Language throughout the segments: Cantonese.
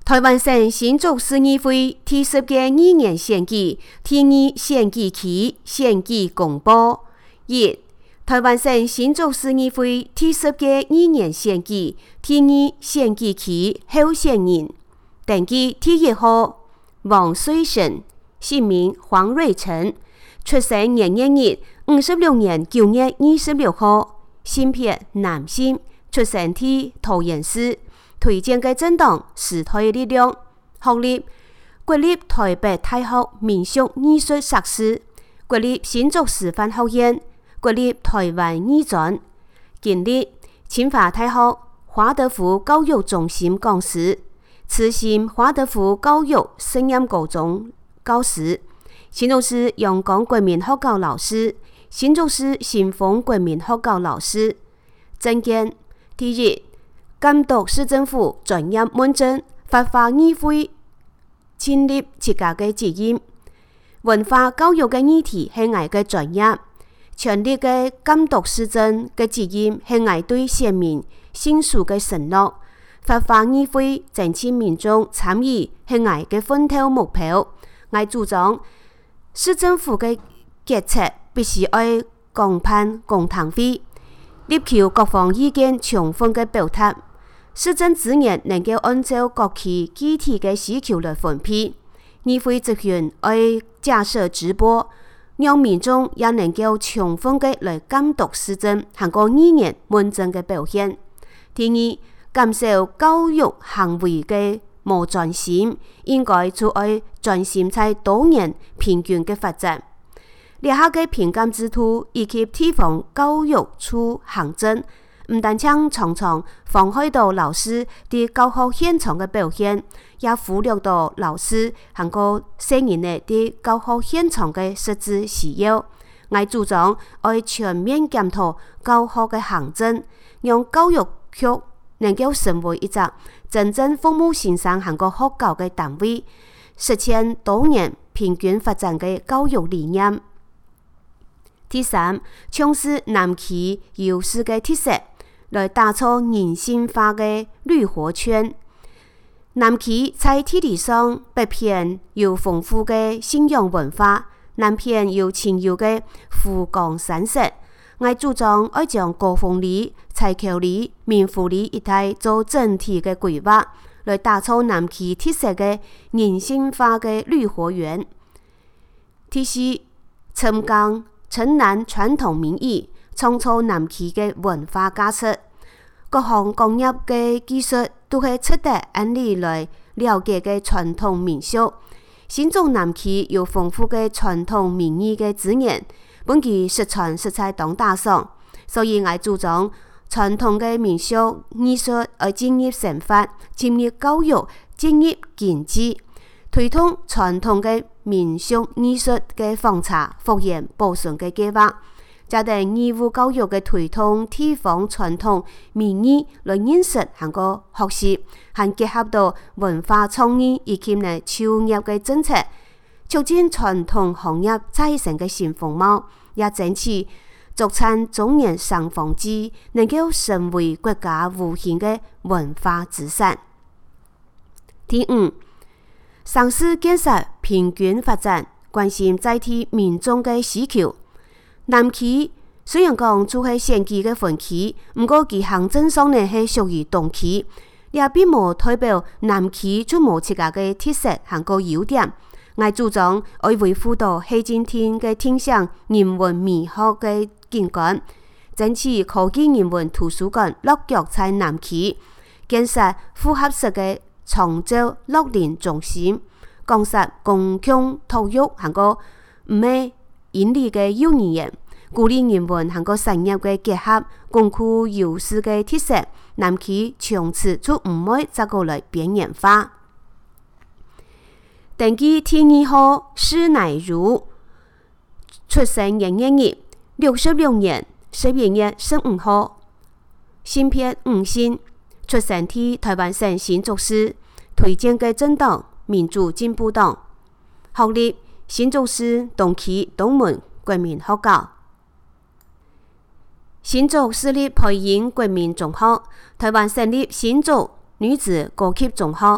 台湾省新竹市议会第10届议员选举第2选举期选举公布。1、台湾省新竹市议会第10届议员选举第2选举期候选人：登记第1號王水成，姓名黃瑞成，出生年月日56年9月26號，性別男性，出生地桃園市。推薦嘅政黨時代力量。學歷國立台北大學民俗藝術碩士，國立新竹師範學院，國立台灣藝專。經歷清華大學華德福教育中心講師，慈心華德福教育實驗高中教師，新竹市陽光國民學校老師，新竹市新豐國民學校老師。政見第1，監督市政府專業問政，發話議會建立自家嘅責任。文化教育嘅議題係我嘅專業，全力嘅監督市政嘅責任係我對市民信守嘅承諾。發話議會爭取民眾參與係我嘅奮鬥目標。我主張市政府嘅決策必須愛公辦公堂會，力求各方意見充分嘅表達。市政資源能夠按照各區具體嘅需求來分配，議會職員愛架設直播，讓民眾也能夠充分嘅來監督市政和個議員問政嘅表現。第2，減少教育行為嘅無專心，應該就愛專心在多元平均嘅發展。列下嘅評鑑制度以及地方教育處行政，唔但常常妨害到老師對教學現場嘅表現，也忽略到老師和個成員嘅對教學現場嘅實質需要。我主張要全面檢討教學嘅行政，讓教育局能夠成為一個真正服務先生和個學校嘅單位，實現多元平均發展嘅教育理念。第3，重視南區優勢嘅特色，來打造人性化嘅綠活圈。南區在地理上，北邊有豐富嘅信仰文化，南邊有清幽嘅湖光山色。我主張要將高豐里、柴口里、民福里一帶做整體嘅規劃，來打造南區特色嘅人性化嘅綠活園。第4，深耕城南傳統民藝，創造南區嘅文化價值。各項工業嘅技術都係值得按例來了解嘅傳統民俗。新竹南區有豐富嘅傳統民藝嘅資源，本期實傳實在當打賞，所以我主張傳統嘅民俗藝術要進入生活、進入教育、進入經濟，推動傳統嘅民俗藝術嘅封查、復原、保存嘅計劃，加定義務教育嘅推動地方傳統民藝來認識和個學習，還結合到文化創意以及呢就業嘅政策，促進傳統行業再生嘅新風貌，也爭取竹產中原上房子能夠成為國家無形嘅文化資產。第5，城市建設平均發展，關心在地民眾嘅需求。南區雖然講就係選舉嘅分區，不過其行政上呢係屬於東區，也並無代表南區就無自家嘅特色和個優點。我主張要維護到黑金天嘅天上人文美學嘅景觀，爭取科技人文圖書館落腳在南區，建設複合式嘅長洲樂齡中心，降設公共體育和個唔係盈利嘅幼兒園，鼓勵人文和個產業嘅結合，鞏固優勢嘅特色。南區從此就唔會再過來邊緣化。登記第2號施乃如，出生年月日66年11月15號，性別女性，出生地台灣省新竹市，推薦嘅政黨民主進步黨。學歷新竹市東區東門國民學校，新竹市立培英國民中學，台灣省立新竹女子高級中學。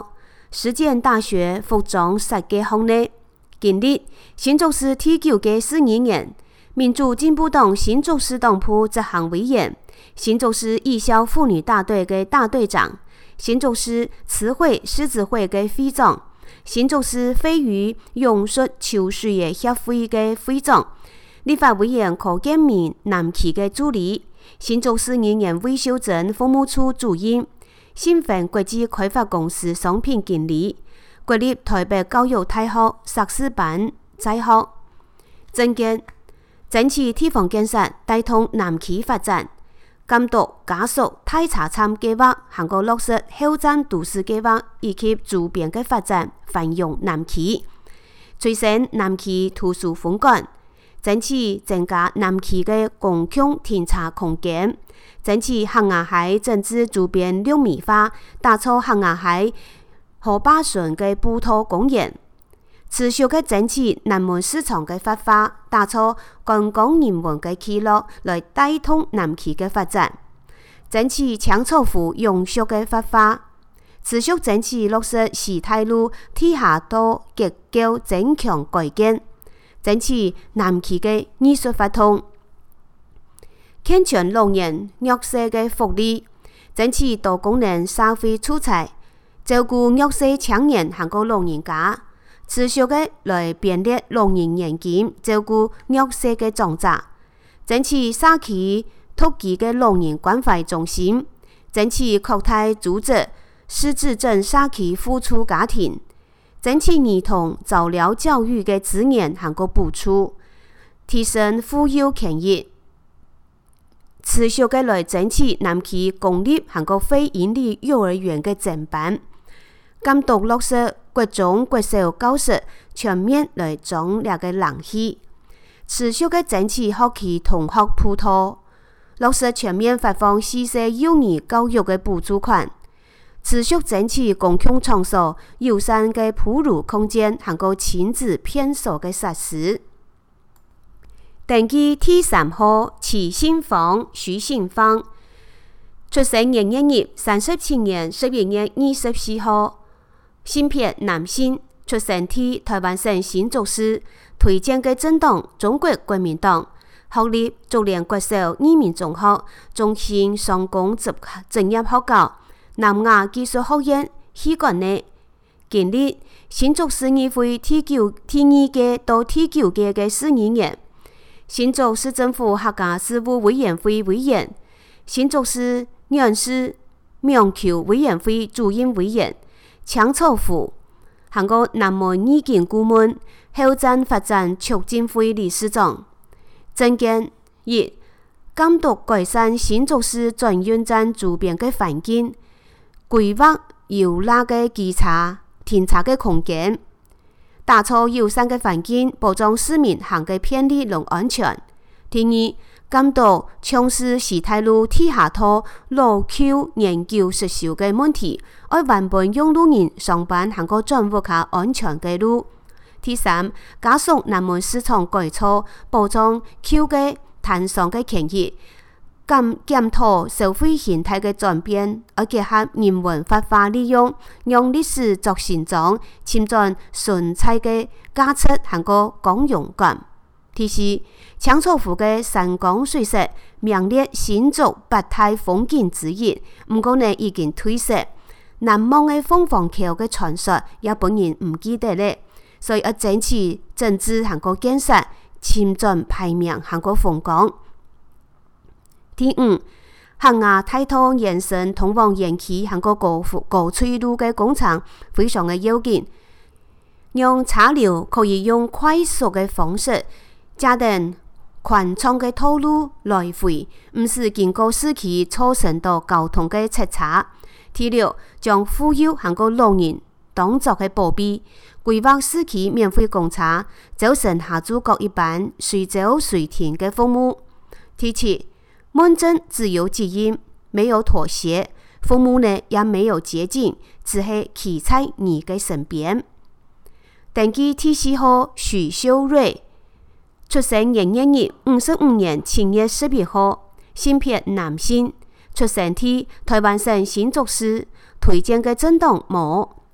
实践大学服装设计行列。今日新竹市第9届12年民主进步党新竹市党部执行委员，新竹市义消妇女大队的大队长，新竹市慈惠狮子会的会长，新竹市飞鱼勇术球水的协会的会长，立法委员柯建铭南区的助理，新竹市人员维修镇服务处主任，新份国际开发公司商品经理，国立台北教育大学硕士班在学。政见争取地方建设带动南區發展，監督加速太茶參計劃，韓國落實後站都市計劃以及周邊嘅發展，繁榮南區，推升南區圖書風館，爭取增加南區嘅公共停車空間，爭取客家海整治周邊綠美化，打造客家海河壩順嘅步道公園。持續嘅爭取南門市場嘅發揮，打造觀光人文嘅起落，來帶動南區嘅發展。爭取搶草湖永續嘅發揮，持續爭取落實西太路地下道結構增強改建，爭取南區嘅藝術發通，健全老人弱勢嘅福利，爭取多功能社會出彩，照顧弱勢青年和個老人家。持續嘅來編列老人年金，照顧弱勢嘅長者，爭取社區托舉嘅老人關懷中心，爭取擴大組織失智症社區付出家庭，爭取兒童早療教育嘅資源和個補助，提升婦幼權益。持續嘅來爭取南區公立和個非營利幼兒園嘅整辦，監督落實國中國小教室全面來總列嘅人氣，持續嘅爭取學期同學普托，落實全面發放4歲幼兒教育嘅補助款，持續爭取公共場所友善嘅鋪路空間和個親子偏所嘅設施。登記第3號齊信芳、徐信芳，出生2001年37年11月24號。性別男性，出生於台灣省新竹市，推薦嘅政黨中國國民黨，學歷竹聯國小二民中學，中興商工職業學校，南亞技術學院系管內。今日新竹市議會第2屆到第9屆嘅12年，新竹市政府客家事務委員會委員，新竹市縣市苗僑委員會主任委員。搶草湖，韓國南門意見顧問，後站發展促進會理事長。政見1，監督改善新竹市轉運站周邊嘅環境，規劃優良嘅機車停車嘅空間，打造友善嘅環境，保障市民行嘅便利同安全。第2，監督從事西太路地下道老舊研究失修嘅問題，愛原本用路人上班行個轉換較安全嘅路。第3，加速南門市場改造，保障舊嘅攤商嘅權益，檢討社會形態嘅轉變，而結合人文發揮利用，用歷史作成長，侵佔純粹嘅價值和個公用感。第4，搶草湖嘅山江水勢名列新竹8大風景之一，唔過呢已經退色。南望嘅鳳凰橋嘅傳說也本人唔記得咧，所以要爭取政治和個建設，侵佔排名和個風光。第5，客家大道延伸通往園區和個高翠路嘅工程非常嘅要緊，讓車流可以用快速嘅方式加定寬敞嘅道路來回，唔是經過市區造成到交通嘅塞車。第6，將婦幼和個老人當作嘅保庇，規劃市區免費公車，早晨下晝各一班，隨走隨停嘅服務。第7，門政自由經營，沒有妥協，父母呢也沒有捷徑，只係企在你嘅身邊。登記第4號許秀瑞，出生2001年55年7月11號，性別男性，出生於台灣省新竹市，推薦嘅政黨無，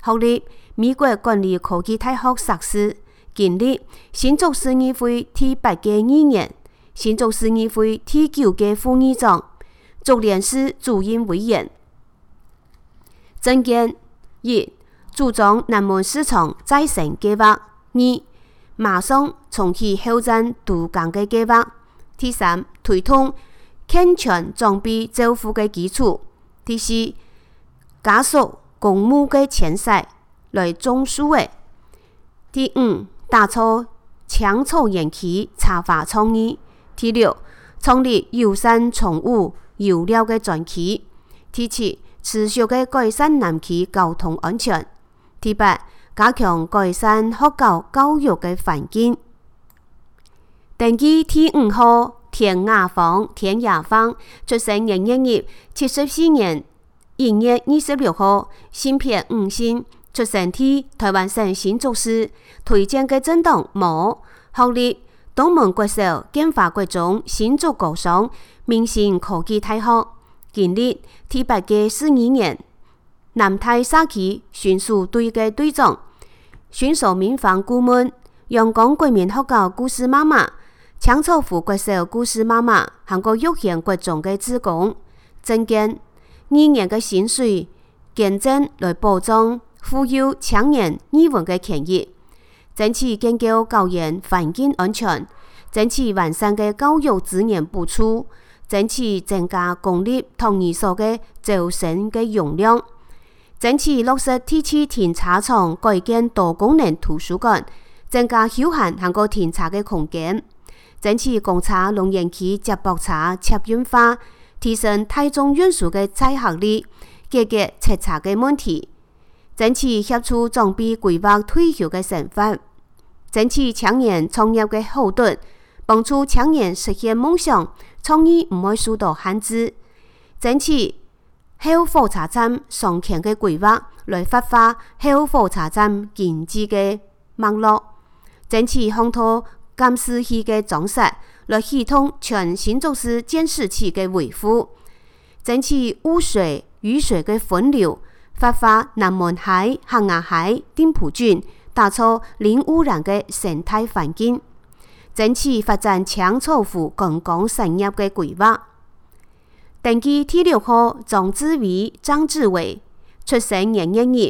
后日美国国立科技大学硕士。今日新竹市议会第8届议员，新竹市议会第9届副议长，竹联市主任委员。政见1. 注重南门市场再生计划。2. 马上重启后站渡港的计划。第3. 推动健全装备政府的基础。第4. 加速公務的遷徙來種樹的。第5. 打造搶草園區茶花創意。第6. 創立友善寵物遊療的專區。第7. 持續的改善南區交通安全。第8. 加強改善學校教育的環境。登記第5號田雅芳出生年月日74年1月26號，性別女性，出生於台灣省新竹市，推薦嘅政黨無，學歷東門國小、建華國中、新竹高商、明星科技大學。今日第8屆市議員，南泰社區巡署隊嘅隊長，巡守民防顧問，陽光國民學校故事媽媽，搶草湖國小故事媽媽，韓國育賢國中嘅職工。政見議員嘅薪水減徵來保障富有青年議員嘅權益，爭取建構校園環境安全，爭取完善嘅教育資源補助，爭取增加公立托兒所嘅招生嘅容量，爭取落實地區停車場改建多功能圖書館，增加休閒韓國停車嘅空間，爭取公車農園區接駁車客運化，提升大眾運輸嘅載客率，解決塞車嘅問題，爭取協助裝備規劃退休嘅生活，爭取青年創業嘅後盾，幫助青年實現夢想，創意唔會受到限制，爭取後火車站上橋嘅規劃，來發揮後火車站經濟嘅脈絡，爭取烘托監視器嘅裝設，來系統全新竹市監視器嘅維護，爭取污水、雨水嘅分流，發揮南門海、杏牙海、丁埔郡，打造零污染嘅生態環境，爭取發展搶草湖觀光產業嘅規劃。登記第6號張志偉，出生年月日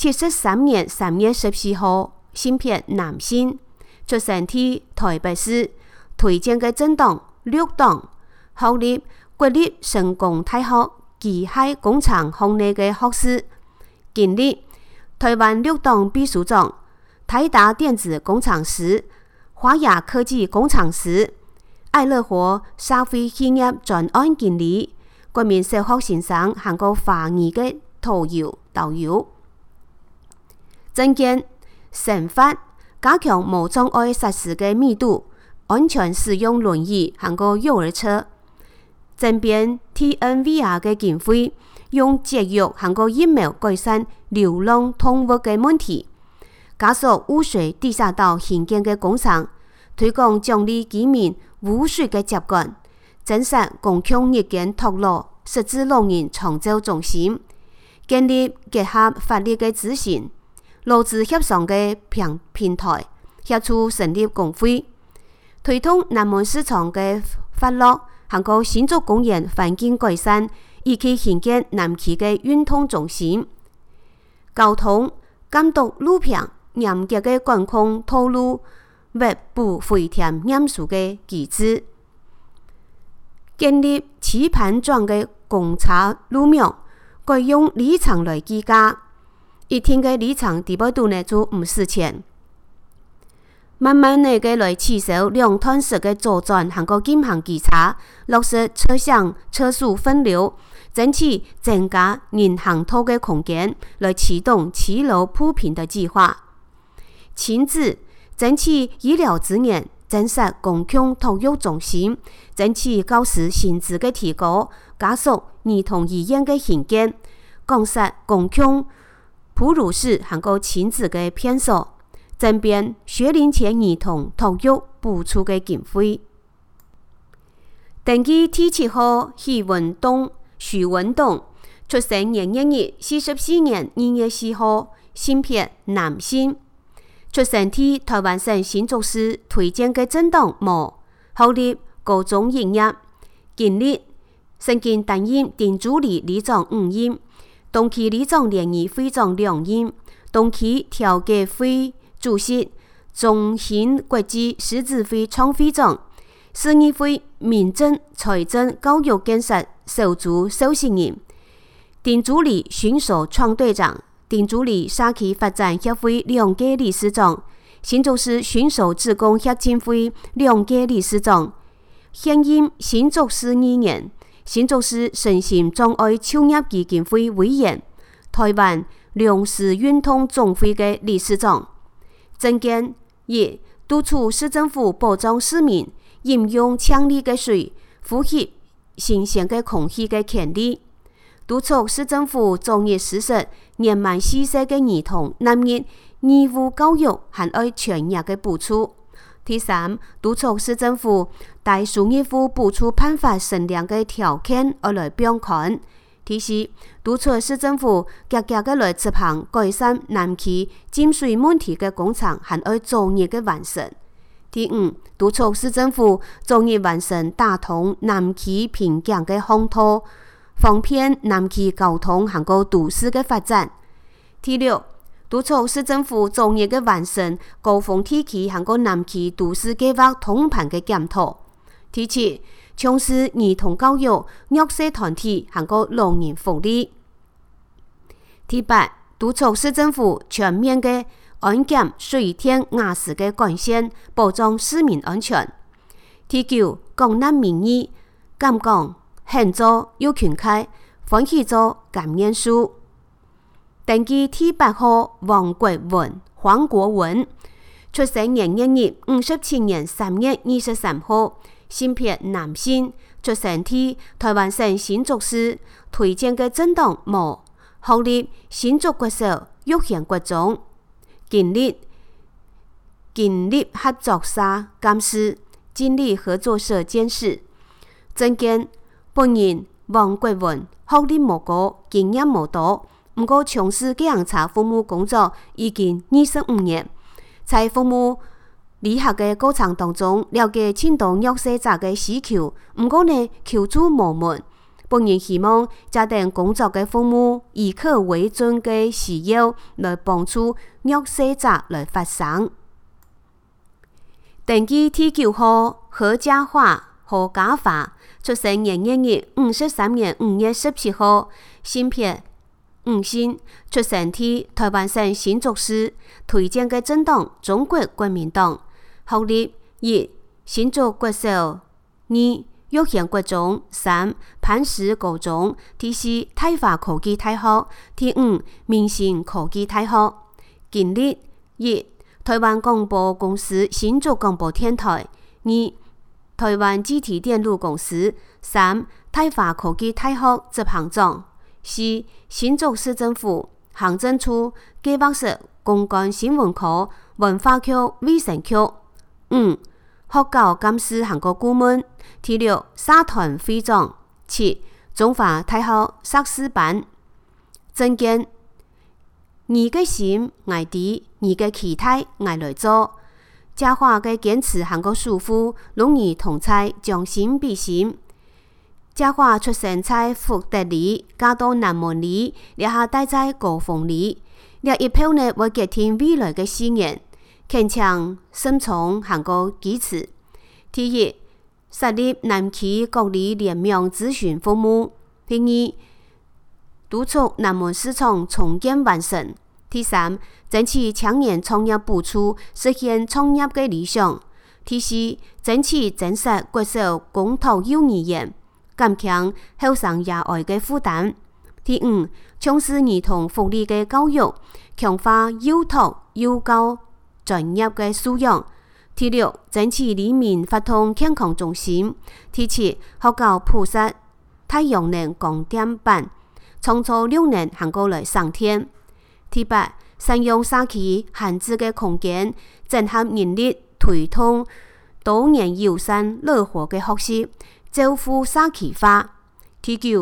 73年3月14號，性別男性，出生於台北市，推薦嘅政黨綠黨，學歷國立成功大學機械工程行業嘅學士。今日台灣綠黨秘書長、台達電子工程師、華亞科技工程師、愛樂活社會企業專案經理、國民小學先生韓國華語嘅導遊。政見審法加強無障礙設施嘅密度，安全使用輪椅韓國幼兒車。增編 TNVR 嘅經費，用節約韓國疫苗改善流浪動物嘅問題，加速污水地下道興建嘅工程，推廣獎勵居民污水嘅習慣，增設公共日間托老失智老人長照中心，建立結合法律嘅諮詢、勞資協商嘅平台，協助成立工會，推動南門市場嘅發落，韓國新竹公園環境改善，以及興建南區嘅運動中心。交通監督路平嚴格嘅管控道路密布回填驗數嘅機制，建立棋盤狀嘅公車路名，改用里程來計價，一天嘅里程地步度呢就50錢。慢慢地嘅來取消兩段式嘅左轉韓國禁行機車，落實車廂車速分流，爭取增加人行道嘅空間，來啟動7路鋪平的計劃。親子爭取醫療資源，增設公共托育中心，爭取教師薪資嘅提高，加速兒童醫院嘅興建，降設公共哺乳室韓國親子嘅偏數。增編學齡前兒童托育補助嘅經費。登記第7號許文東出生年月日44年2月4號，性別男性。出生地台灣省新竹市，推薦嘅政黨無。學歷高中畢業，經歷曾經擔任丁主理里長5任，東區里長聯誼會長2任，東區調解會主席，中興國際獅子會創會長，市議會民政、財政、教育建設小組首席人，丁主理巡守創隊長，丁主理社區發展協會2屆理事長，新竹市巡守職工協進會2屆理事長，現任新竹市議員，新竹市身心障礙就業基金會委員，台灣糧食運動總會嘅理事長。政見一，督促市政府保障市民飲用強力嘅水、呼吸新鮮嘅空氣嘅權利，督促市政府早日實施年滿4歲嘅兒童納入義務教育和愛全額嘅補助。第三，督促市政府大數業務補助辦法衡量嘅條件而來標刊。第四，督促市政府積極嘅來執行改善南區浸水問題嘅工程和愛早日嘅完成。第五，督促市政府早日完成打通南區邊境嘅航道，方便南區交通和個都市嘅發展。第六，督促市政府早日嘅完成高峰地區和個南區都市計劃通盤嘅檢討。第七，從事兒童教育、弱勢團體和個老人福利。第八，督促市政府全面嘅安檢水電瓦斯嘅管線，保障市民安全。第九，廣納民意，敢講肯做有權開，歡喜做敢念書。登記第8號黃國文，出生年月日57年3月23號，性別男性，出生地台灣省新竹市，推薦嘅政黨無。學歷新竹國小育賢國中，經歷合作社監事，經歷合作社監事。政見本人黃國文，學歷無高，經驗無多，不過從事寄養茶服務工作已經25年，在服務理學嘅過程當中，了解青島弱勢者嘅需求，不過呢求助無門。本人希望家庭工作嘅服務以客為尊嘅需要來幫助弱勢者來發聲。登記第9號何家華，出生年月日53年5月17號，性別女性，出生地台灣省新竹市，推薦嘅政黨中國國民黨。學歷一，新竹國小2，育賢國中3，磐石高中。第4，泰華科技大學。第5，明星科技大學。經歷1，台灣廣播公司新竹廣播電台。2，台灣積體電路公司。3，泰華科技大學執行長。4，新竹市政府行政處計劃室公幹新聞科文化局衛生局。5，學校監事行個顧問。第6，社團會長。7，中華大學碩士班。政見你嘅心愛啲，你嘅期待愛來做。家華嘅堅持行個舒服，容易同在，將心比心。家華出生在福德里，嫁到南門里，然後待在高峰里。呢一票呢會決定未來嘅事業，鏗鏘深重行個基礎。第1，設立南區各里聯名諮詢服務。第2，督促南門市場重建完成。第3，爭取青年創業補助，實現創業嘅理想。第4，爭取增設國小公托幼兒園，減輕後生兒愛嘅負擔。第5，從事兒童福利嘅教育，強化幼托幼教專業嘅素養。第6，爭取里民發通健康中心。第7，學校鋪設太陽能光電板，創造6年行過來上天。第8，善用社區閒置嘅空間，整合人力，推動多元友善樂活嘅學習，造福社區化。第9，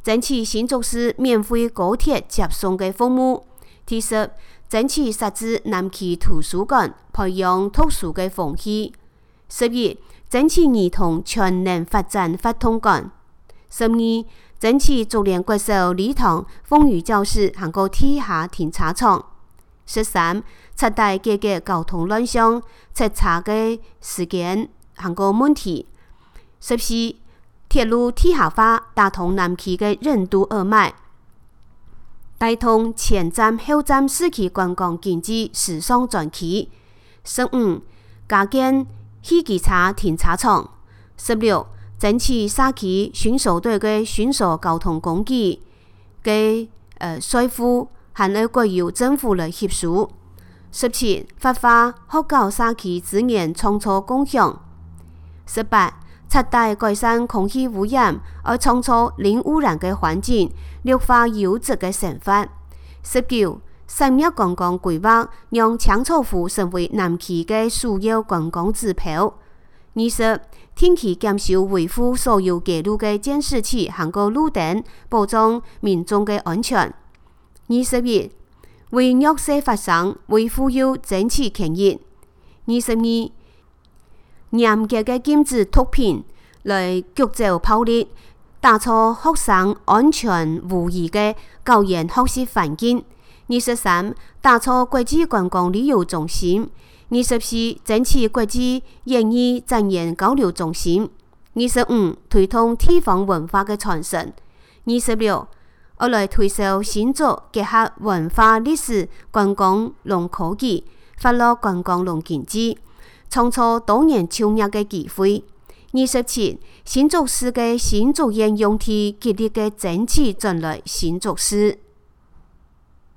爭取新竹市免費高鐵接送嘅服務。第十，爭取設置南區圖書館，培養讀書嘅風氣。11，爭取兒童全能發展發通館。12，爭取竹聯國小禮堂風雨教室行過地下停車場。13，徹底解決交通亂象，徹查嘅時間行過問題。14，鐵路地下化，打通南區嘅任督二脈，帶動前瞻後瞻市區觀光經濟時尚轉機。15，加建戲機車停車場。16，爭取社區巡守隊嘅巡守交通工具嘅稅負含喺國有政府嚟協助。17，發揮學校社區資源創造共享。18，徹底改善空氣污染，而創造零污染嘅環境，綠化優質嘅生活。19，產業觀光規劃，讓青草湖成為南區嘅主要觀光指標。20，定期檢修維護所有街路嘅監視器行過路燈，保障民眾嘅安全。21，為弱勢發聲，為富有爭取權益。22，嚴格嘅禁止毒品來劇走暴力，打造學生安全無虞嘅校園學習環境。23，打造國際觀光旅遊中心。24，爭取國際演藝展演交流中心。25，推動地方文化嘅傳承。26，我來推銷新竹結合文化歷史觀光農科技，發展觀光農經濟，創造多元創業嘅機會。27，新竹市嘅新竹縣用地極力嘅爭取轉來新竹市。